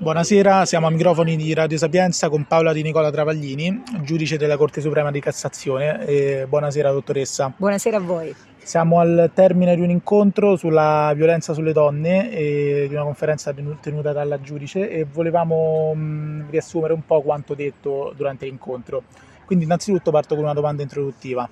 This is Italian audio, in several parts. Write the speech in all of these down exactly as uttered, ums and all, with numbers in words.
Buonasera, siamo a microfoni di Radio Sapienza con Paola Di Nicola Travaglini, giudice della Corte Suprema di Cassazione. E buonasera dottoressa. Buonasera a voi. Siamo al termine di un incontro sulla violenza sulle donne e di una conferenza tenuta dalla giudice e volevamo mh, riassumere un po' quanto detto durante l'incontro. Quindi innanzitutto parto con una domanda introduttiva.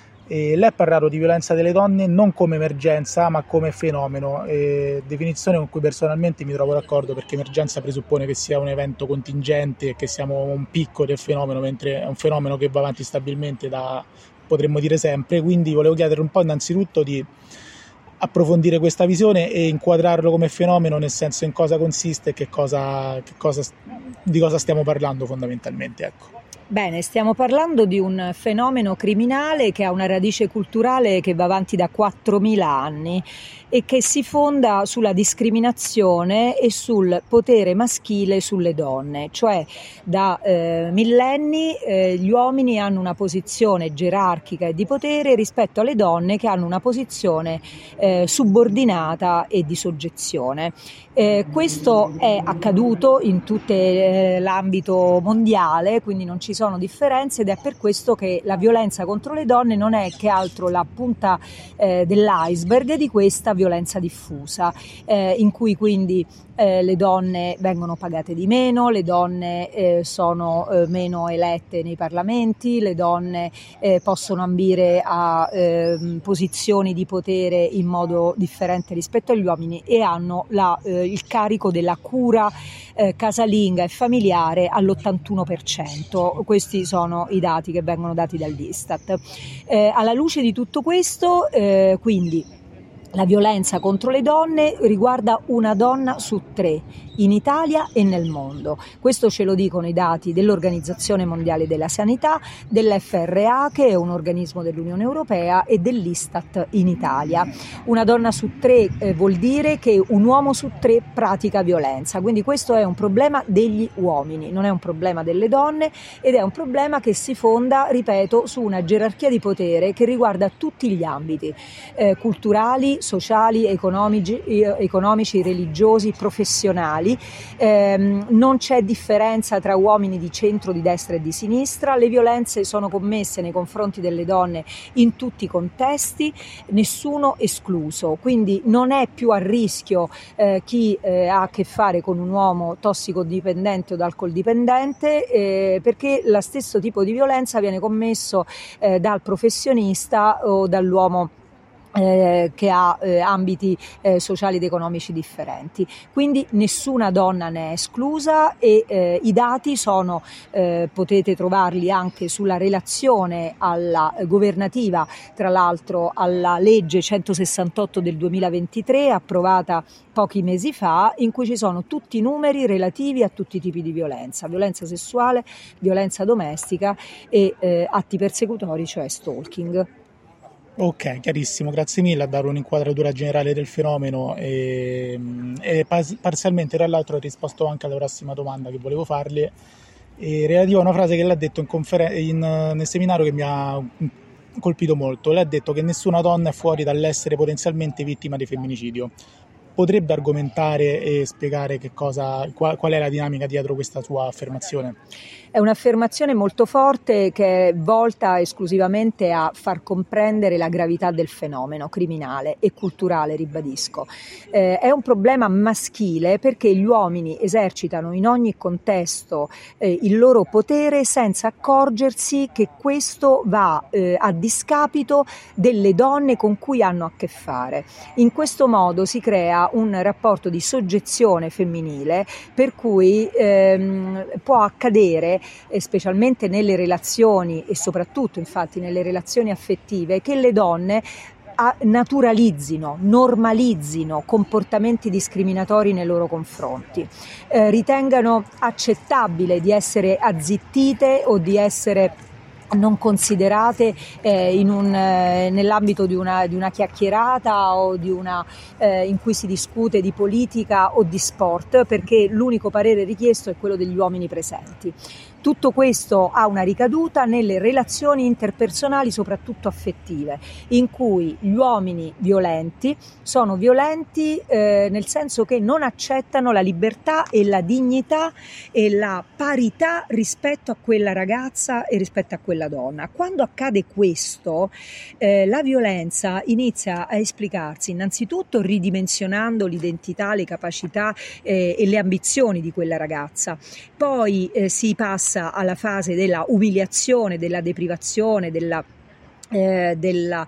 E lei ha parlato di violenza delle donne non come emergenza ma come fenomeno, e definizione con cui personalmente mi trovo d'accordo, perché emergenza presuppone che sia un evento contingente e che siamo un picco del fenomeno, mentre è un fenomeno che va avanti stabilmente da, potremmo dire, sempre. Quindi volevo chiedere un po' innanzitutto di approfondire questa visione e inquadrarlo come fenomeno, nel senso in cosa consiste e che cosa, che cosa, di cosa stiamo parlando fondamentalmente, ecco. Bene, stiamo parlando di un fenomeno criminale che ha una radice culturale che va avanti da quattromila anni e che si fonda sulla discriminazione e sul potere maschile sulle donne, cioè da eh, millenni eh, gli uomini hanno una posizione gerarchica e di potere rispetto alle donne che hanno una posizione eh, subordinata e di soggezione. Eh, questo è accaduto in tutto eh, l'ambito mondiale, quindi non ci sono differenze, ed è per questo che la violenza contro le donne non è che altro la punta eh, dell'iceberg di questa violenza diffusa, eh, in cui quindi eh, le donne vengono pagate di meno, le donne eh, sono eh, meno elette nei parlamenti, le donne eh, possono ambire a eh, posizioni di potere in modo differente rispetto agli uomini e hanno la, eh, il carico della cura eh, casalinga e familiare all'ottantuno per cento. Questi sono i dati che vengono dati dall'Istat. Eh, alla luce di tutto questo, eh, quindi la violenza contro le donne riguarda una donna su tre in Italia e nel mondo. Questo ce lo dicono i dati dell'Organizzazione Mondiale della Sanità, dell'F R A, che è un organismo dell'Unione Europea, e dell'Istat in Italia. Una donna su tre eh, vuol dire che un uomo su tre pratica violenza, quindi questo è un problema degli uomini, non è un problema delle donne, ed è un problema che si fonda, ripeto, su una gerarchia di potere che riguarda tutti gli ambiti eh, culturali, sociali, economici, economici, religiosi, professionali. Eh, non c'è differenza tra uomini di centro, di destra e di sinistra. Le violenze sono commesse nei confronti delle donne in tutti i contesti, nessuno escluso, quindi non è più a rischio eh, chi eh, ha a che fare con un uomo tossicodipendente o alcol dipendente, eh, perché lo stesso tipo di violenza viene commesso eh, dal professionista o dall'uomo Eh, che ha eh, ambiti eh, sociali ed economici differenti. Quindi nessuna donna ne è esclusa e eh, i dati sono, eh, potete trovarli anche sulla relazione alla eh, governativa, tra l'altro alla legge centosessantotto del duemilaventitré, approvata pochi mesi fa, in cui ci sono tutti i numeri relativi a tutti i tipi di violenza: violenza sessuale, violenza domestica e eh, atti persecutori, cioè stalking. Ok, chiarissimo, grazie mille a dare un'inquadratura generale del fenomeno e, e parzialmente tra l'altro ho risposto anche alla prossima domanda che volevo farle, e relativa a una frase che lei ha detto in conferen- in, nel seminario che mi ha colpito molto. Lei ha detto che nessuna donna è fuori dall'essere potenzialmente vittima di femminicidio. Potrebbe argomentare e spiegare che cosa, qual, qual è la dinamica dietro questa sua affermazione? È un'affermazione molto forte che è volta esclusivamente a far comprendere la gravità del fenomeno criminale e culturale, ribadisco. Eh, è un problema maschile perché gli uomini esercitano in ogni contesto eh, il loro potere senza accorgersi che questo va eh, a discapito delle donne con cui hanno a che fare. In questo modo si crea un rapporto di soggezione femminile per cui ehm, può accadere, specialmente nelle relazioni e soprattutto infatti nelle relazioni affettive, che le donne naturalizzino, normalizzino comportamenti discriminatori nei loro confronti, eh, ritengano accettabile di essere azzittite o di essere non considerate eh, in un, eh, nell'ambito di una, di una chiacchierata o di una, eh, in cui si discute di politica o di sport, perché l'unico parere richiesto è quello degli uomini presenti. Tutto questo ha una ricaduta nelle relazioni interpersonali, soprattutto affettive, in cui gli uomini violenti sono violenti eh, nel senso che non accettano la libertà e la dignità e la parità rispetto a quella ragazza e rispetto a quella donna. Quando accade questo, eh, la violenza inizia a esplicarsi innanzitutto ridimensionando l'identità, le capacità eh, e le ambizioni di quella ragazza. Poi eh, si passa alla fase della umiliazione, della deprivazione, della Eh, della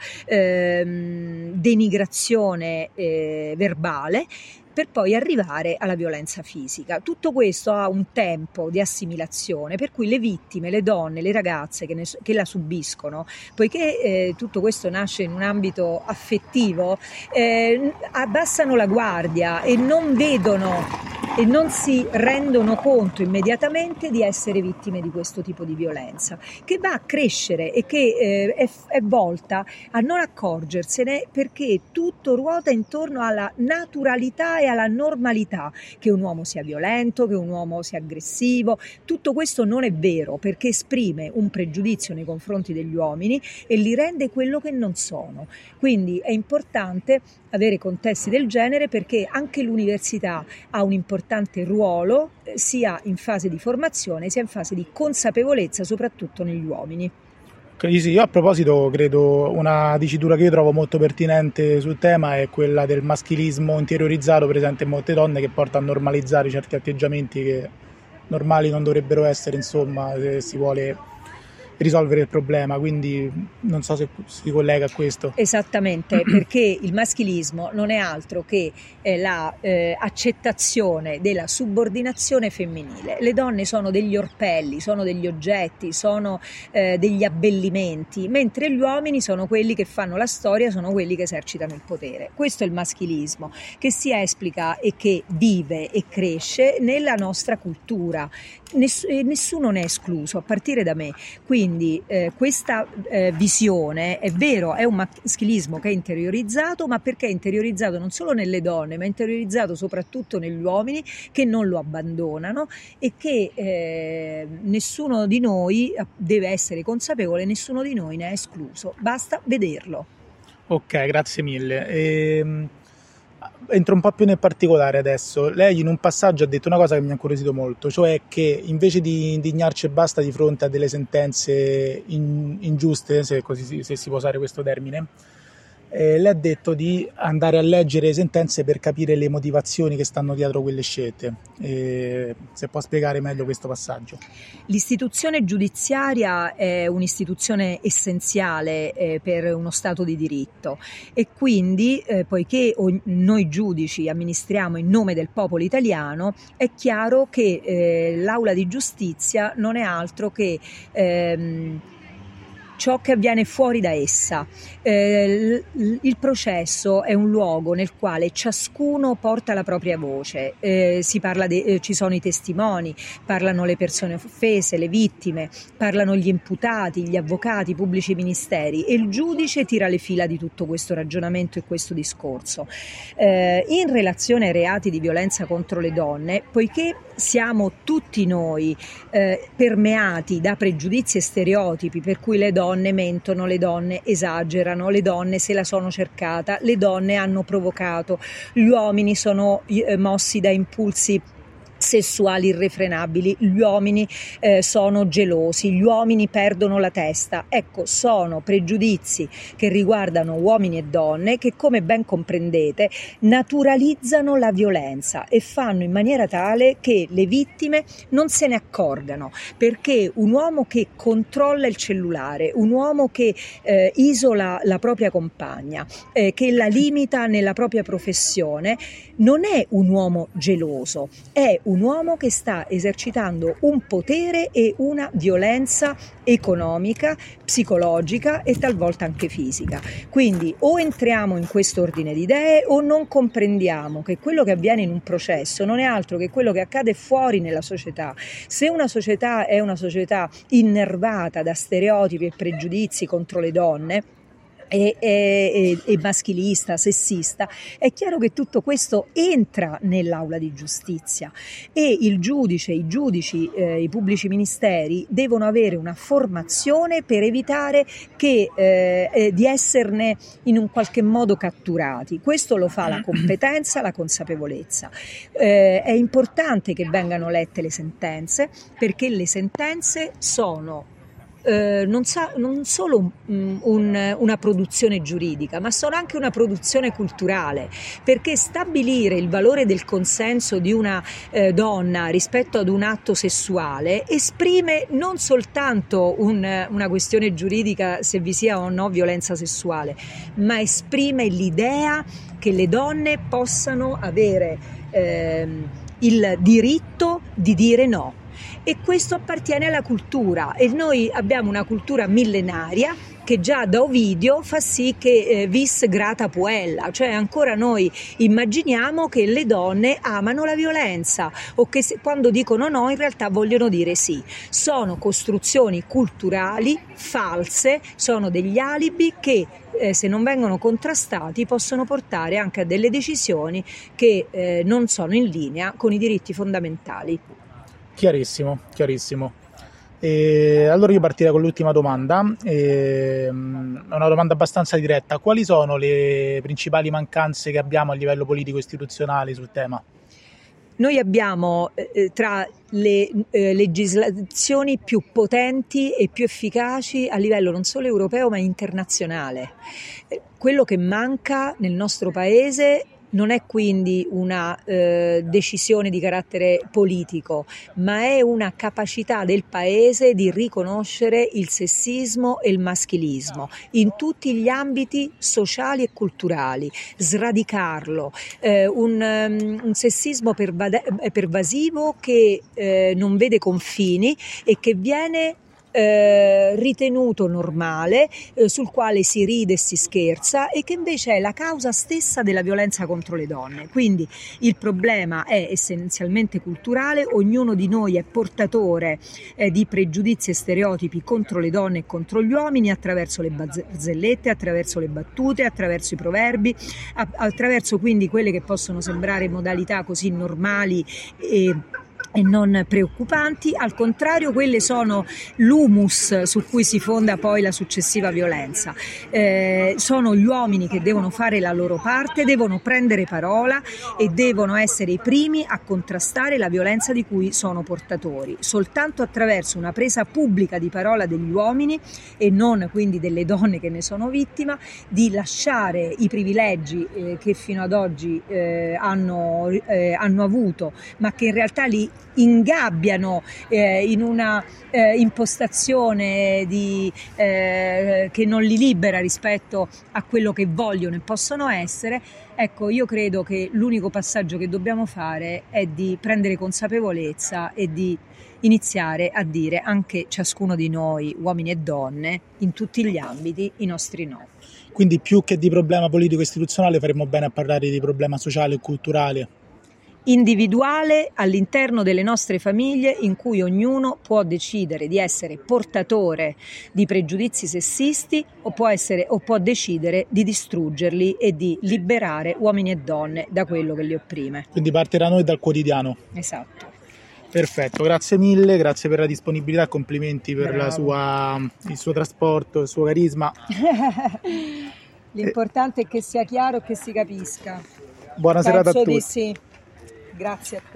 eh, denigrazione eh, verbale, per poi arrivare alla violenza fisica. Tutto questo ha un tempo di assimilazione, per cui le vittime, le donne, le ragazze che, ne, che la subiscono, poiché eh, tutto questo nasce in un ambito affettivo, eh, abbassano la guardia e non vedono e non si rendono conto immediatamente di essere vittime di questo tipo di violenza, che va a crescere e che eh, è, è volta a non accorgersene, perché tutto ruota intorno alla naturalità e alla normalità, che un uomo sia violento, che un uomo sia aggressivo. Tutto questo non è vero, perché esprime un pregiudizio nei confronti degli uomini e li rende quello che non sono. Quindi è importante avere contesti del genere, perché anche l'università ha un importante ruolo eh, sia in fase di formazione sia in fase di consapevolezza, soprattutto negli uomini. Sì, io a proposito credo una dicitura che io trovo molto pertinente sul tema è quella del maschilismo interiorizzato presente in molte donne, che porta a normalizzare certi atteggiamenti che normali non dovrebbero essere, insomma, se si vuole risolvere il problema, quindi non so se si collega a questo. Esattamente, perché il maschilismo non è altro che eh, la eh, accettazione della subordinazione femminile. Le donne sono degli orpelli, sono degli oggetti, sono eh, degli abbellimenti, mentre gli uomini sono quelli che fanno la storia, sono quelli che esercitano il potere. Questo è il maschilismo, che si esplica e che vive e cresce nella nostra cultura. Ness- nessuno ne è escluso, a partire da me. Quindi eh, questa eh, visione, è vero, è un maschilismo che è interiorizzato, ma perché è interiorizzato non solo nelle donne, ma è interiorizzato soprattutto negli uomini, che non lo abbandonano e che eh, nessuno di noi deve essere consapevole, nessuno di noi ne è escluso, basta vederlo. Ok, grazie mille. Ehm... Entro un po' più nel particolare adesso. Lei in un passaggio ha detto una cosa che mi ha incuriosito molto, cioè che invece di indignarci e basta di fronte a delle sentenze in, ingiuste, se, così, se si può usare questo termine, eh, lei ha detto di andare a leggere le sentenze per capire le motivazioni che stanno dietro quelle scelte. Eh, se può spiegare meglio questo passaggio. L'istituzione giudiziaria è un'istituzione essenziale eh, per uno Stato di diritto e quindi eh, poiché noi giudici amministriamo in nome del popolo italiano, è chiaro che eh, l'Aula di Giustizia non è altro che ehm, ciò che avviene fuori da essa. Eh, il processo è un luogo nel quale ciascuno porta la propria voce, eh, si parla de, eh, ci sono i testimoni, parlano le persone offese, le vittime, parlano gli imputati, gli avvocati, i pubblici ministeri, e il giudice tira le fila di tutto questo ragionamento e questo discorso. Eh, in relazione ai reati di violenza contro le donne, poiché siamo tutti noi eh, permeati da pregiudizi e stereotipi per cui le donne mentono, le donne esagerano, le donne se la sono cercata, le donne hanno provocato, gli uomini sono eh, mossi da impulsi sessuali irrefrenabili, gli uomini eh, sono gelosi, gli uomini perdono la testa. Ecco, sono pregiudizi che riguardano uomini e donne che, come ben comprendete, naturalizzano la violenza e fanno in maniera tale che le vittime non se ne accorgano, perché un uomo che controlla il cellulare, un uomo che eh, isola la propria compagna, eh, che la limita nella propria professione, non è un uomo geloso, è un uomo che sta esercitando un potere e una violenza economica, psicologica e talvolta anche fisica. Quindi o entriamo in questo ordine di idee o non comprendiamo che quello che avviene in un processo non è altro che quello che accade fuori nella società. Se una società è una società innervata da stereotipi e pregiudizi contro le donne, E, e, e maschilista, sessista, è chiaro che tutto questo entra nell'aula di giustizia e il giudice, i giudici, eh, i pubblici ministeri devono avere una formazione per evitare che, eh, eh, di esserne in un qualche modo catturati. Questo lo fa la competenza, la consapevolezza. Eh, è importante che vengano lette le sentenze, perché le sentenze sono Uh, non, sa, non solo un, un, una produzione giuridica, ma sono anche una produzione culturale, perché stabilire il valore del consenso di una eh, donna rispetto ad un atto sessuale esprime non soltanto un, una questione giuridica se vi sia o no violenza sessuale, ma esprime l'idea che le donne possano avere eh, il diritto di dire no. E questo appartiene alla cultura e noi abbiamo una cultura millenaria che già da Ovidio fa sì che eh, vis grata puella, cioè ancora noi immaginiamo che le donne amano la violenza o che se, quando dicono no in realtà vogliono dire sì. Sono costruzioni culturali false, sono degli alibi che eh, se non vengono contrastati possono portare anche a delle decisioni che eh, non sono in linea con i diritti fondamentali. Chiarissimo, chiarissimo. E allora io partirei con l'ultima domanda, e, è una domanda abbastanza diretta. Quali sono le principali mancanze che abbiamo a livello politico-istituzionale sul tema? Noi abbiamo eh, tra le eh, legislazioni più potenti e più efficaci a livello non solo europeo ma internazionale. Eh, quello che manca nel nostro paese non è quindi una eh, decisione di carattere politico, ma è una capacità del Paese di riconoscere il sessismo e il maschilismo in tutti gli ambiti sociali e culturali, sradicarlo, eh, un, um, un sessismo pervade- pervasivo che eh, non vede confini e che viene Eh, ritenuto normale, eh, sul quale si ride e si scherza e che invece è la causa stessa della violenza contro le donne. Quindi il problema è essenzialmente culturale, ognuno di noi è portatore eh, di pregiudizi e stereotipi contro le donne e contro gli uomini attraverso le barzellette, attraverso le battute, attraverso i proverbi, a- attraverso quindi quelle che possono sembrare modalità così normali e e non preoccupanti, al contrario quelle sono l'humus su cui si fonda poi la successiva violenza. Eh, sono gli uomini che devono fare la loro parte, devono prendere parola e devono essere i primi a contrastare la violenza di cui sono portatori. Soltanto attraverso una presa pubblica di parola degli uomini e non quindi delle donne che ne sono vittima, di lasciare i privilegi eh, che fino ad oggi eh, hanno, eh, hanno avuto, ma che in realtà li ingabbiano eh, in una eh, impostazione di, eh, che non li libera rispetto a quello che vogliono e possono essere. Ecco, io credo che l'unico passaggio che dobbiamo fare è di prendere consapevolezza e di iniziare a dire anche ciascuno di noi, uomini e donne, in tutti gli ambiti, i nostri no. Quindi più che di problema politico-istituzionale faremmo bene a parlare di problema sociale e culturale. Individuale all'interno delle nostre famiglie, in cui ognuno può decidere di essere portatore di pregiudizi sessisti o può, essere, o può decidere di distruggerli e di liberare uomini e donne da quello che li opprime. Quindi parte da noi, dal quotidiano. Esatto. Perfetto, grazie mille, grazie per la disponibilità, complimenti per la sua, il suo trasporto, il suo carisma. L'importante è che sia chiaro e che si capisca. Buona serata a tutti. Penso di sì. Grazie a te.